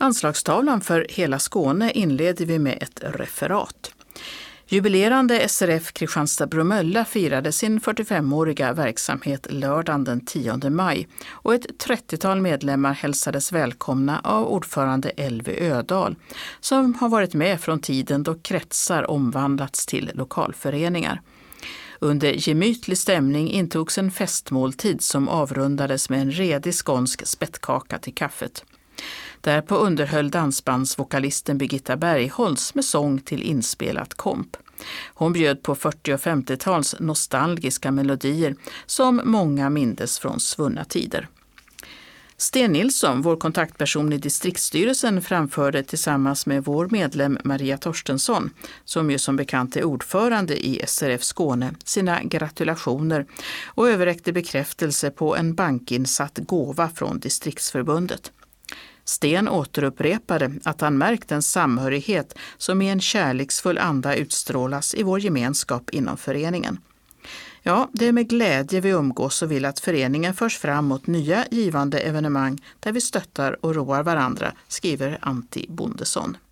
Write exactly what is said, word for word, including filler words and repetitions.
Anslagstavlan för hela Skåne inleder vi med ett referat. Jubilerande S R F Kristianstad-Bromölla firade sin fyrtiofemåriga verksamhet lördagen den tionde maj och ett trettiotal medlemmar hälsades välkomna av ordförande Elvy Ödal som har varit med från tiden då kretsar omvandlats till lokalföreningar. Under gemytlig stämning intogs en festmåltid som avrundades med en redig skånsk spettkaka till kaffet. Därpå underhöll dansbandsvokalisten Birgitta Bergholz med sång till inspelat komp. Hon bjöd på fyrtio- och femtiotals nostalgiska melodier som många mindes från svunna tider. Sten Nilsson, vår kontaktperson i distriktsstyrelsen, framförde tillsammans med vår medlem Maria Torstensson, som ju som bekant är ordförande i S R F Skåne, sina gratulationer och överräckte bekräftelse på en bankinsatt gåva från distriktsförbundet. Sten återupprepade att han märkt en samhörighet som i en kärleksfull anda utstrålas i vår gemenskap inom föreningen. Ja, det är med glädje vi umgås och vill att föreningen förs fram mot nya givande evenemang där vi stöttar och roar varandra, skriver Antti Bondesson.